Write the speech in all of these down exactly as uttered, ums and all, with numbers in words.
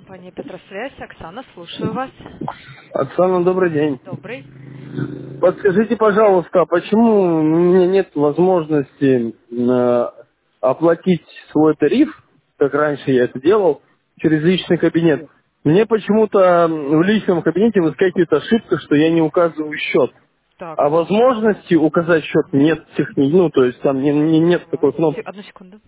Компания Петросвязь. Оксана, слушаю вас. Оксана, добрый день. Добрый. Подскажите, пожалуйста, а почему у меня нет возможности э, оплатить свой тариф, как раньше я это делал, через личный кабинет? Мне почему-то в личном кабинете выскакивает ошибка, что я не указываю счет. Так, А возможности указать счет нет, техни- ну, то есть там не- не- нет такой давайте. Се- кнопки. Одну секунду.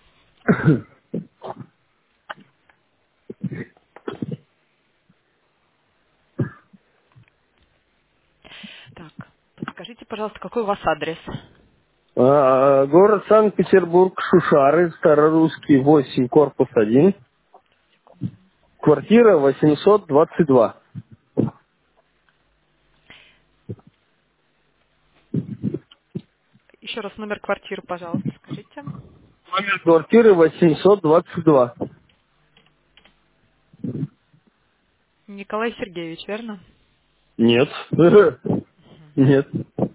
Так, подскажите, пожалуйста, какой у вас адрес? А, Город Санкт-Петербург, Шушары, Старорусский, восемь, корпус один, квартира восемьсот двадцать два. Еще раз номер квартиры, пожалуйста, скажите. Номер квартиры восемьсот двадцать два. Николай Сергеевич, верно? Нет. Нет.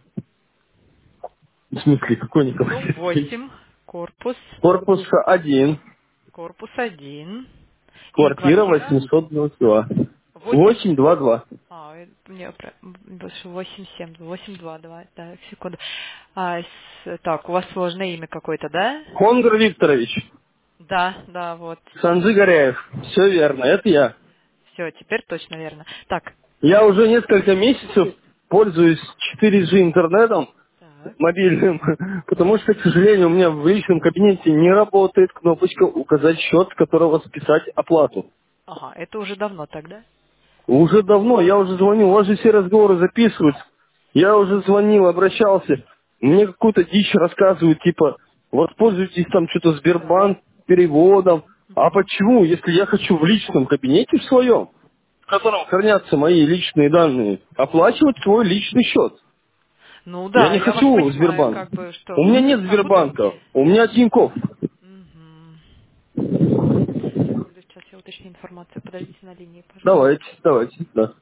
В смысле, какой Николай Дом Сергеевич? восемь, корпус, Корпус один, корпус один. И квартира квартира восемьсот двадцать два. восемь. восемь два два. А, э, мне про- больше восемь семь, восемь два два. Да, секунду. А, с- так, у вас сложное имя какое-то, да? Хонгар Викторович. Да, да, вот. Санжи Горяев. Все верно, это я. Все, теперь точно верно. Так, Я уже несколько месяцев пользуюсь четыре джи интернетом так. мобильным, потому что, к сожалению, у меня в личном кабинете не работает кнопочка «Указать счет», с которого списать оплату. Ага, это уже давно тогда? Уже давно, я уже звоню, у вас же все разговоры записываются. Я уже звонил, обращался. Мне какую-то дичь рассказывают, типа, воспользуйтесь там что-то Так. Сбербанк переводом. А Мгм. почему, если я хочу в личном кабинете в своем, в котором хранятся мои личные данные, оплачивать свой личный счет? Ну Я да, не я вас хочу понимаю, Сбербанк. как бы, что У меня вы нет работаете. Сбербанка, у меня Тинькофф. Мгм. Секунду, сейчас я уточню информацию. Подождите на линии, пожалуйста. Давайте, давайте, да.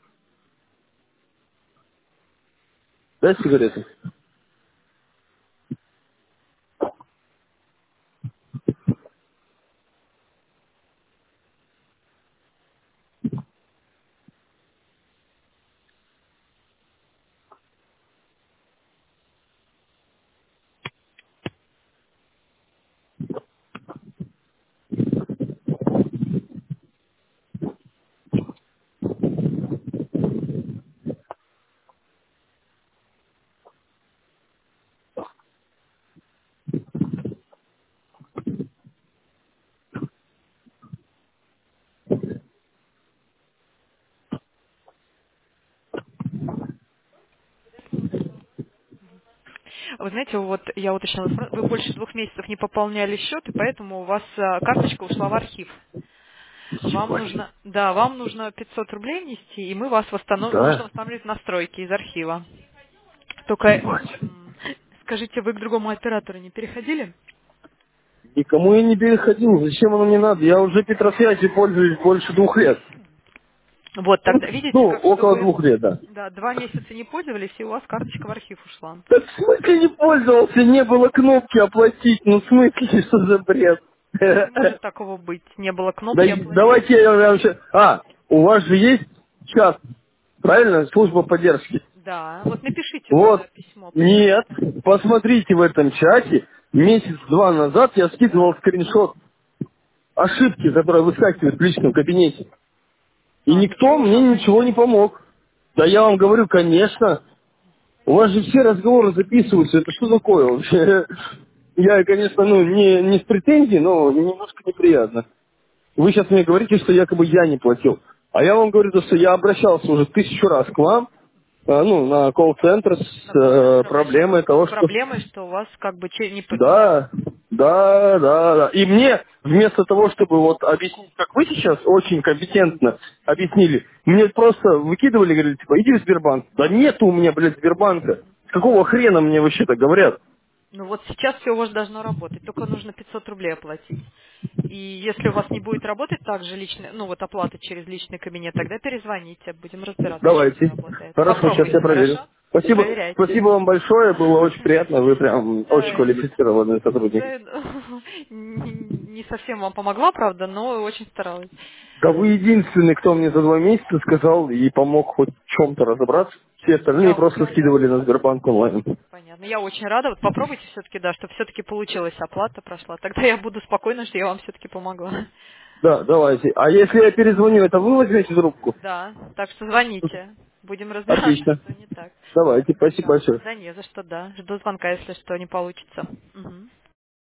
Дай сигареты. Вы знаете, вот я уточнила, информацию, вы больше двух месяцев не пополняли счет, и поэтому у вас а, карточка ушла в архив. Вам Ебать. нужно, да, вам нужно пятьсот рублей внести, и мы вас восстановим, нужно Да? восстанавливать настройки из архива. Только Ебать. м, скажите, вы к другому оператору не переходили? Никому я не переходил. Зачем оно мне надо? Я уже Петросвязью пользуюсь больше двух лет. Вот тогда, видите, Ну, как что около вы, двух лет, да. да, два месяца не пользовались, и у вас карточка в архив ушла. Так в смысле не пользовался? Не было кнопки оплатить. Ну в смысле, что за бред? Ну, не может такого быть. Не было Да кнопки и оплатить. давайте я вам сейчас... А, у вас же есть чат, правильно? Служба поддержки. Да, вот напишите туда Вот. письмо, Нет. пожалуйста. Посмотрите в этом чате. Месяц-два назад я скидывал скриншот ошибки, которая выскакивает в личном кабинете. И А, никто ничего же мне она не ничего не выскакивает. помог. Да я вам говорю, конечно. У вас же все разговоры записываются. Это что такое вообще? Я, конечно, ну, не, не с претензией, но немножко неприятно. Вы сейчас мне говорите, что якобы я не платил. А я вам говорю, то, что я обращался уже тысячу раз к вам, э, ну, на колл-центр с На э, колл-центр обращались проблемой того, с что проблемой, что у вас как бы че- не... по- ну, да, да, да, да. И мне вместо того, чтобы вот объяснить, как вы сейчас очень компетентно объяснили, мне просто выкидывали, говорили, типа, иди в Сбербанк. Да нету у меня, блядь, Сбербанка. С какого хрена мне вообще-то говорят? ну вот сейчас все у вас должно работать, только нужно пятьсот рублей оплатить. И если у вас не будет работать также личный, ну вот оплата через личный кабинет, тогда перезвоните, будем разбираться, что не Давайте. работает. Хорошо, сейчас я Попробуйте, проверю. хорошо? Спасибо, Проверяйте. спасибо вам большое, было очень приятно, вы прям очень Да, квалифицированный сотрудник. да, не не совсем вам помогла, правда, но очень старалась. Да вы единственный, кто мне за два месяца сказал и помог хоть в чем-то разобраться. Все остальные Я просто скидывали на Сбербанк онлайн. понятно. Я очень рада. Вот попробуйте все-таки, да, чтобы все-таки получилась оплата прошла. Тогда я буду спокойна, что я вам все-таки помогла. Да, давайте. А если я перезвоню, это вы возьмете трубку? Да, так что звоните. Будем разбираться, Отлично. что не так. Давайте, спасибо Да, большое. да не за что, да. Жду звонка, если что не получится. Мгм.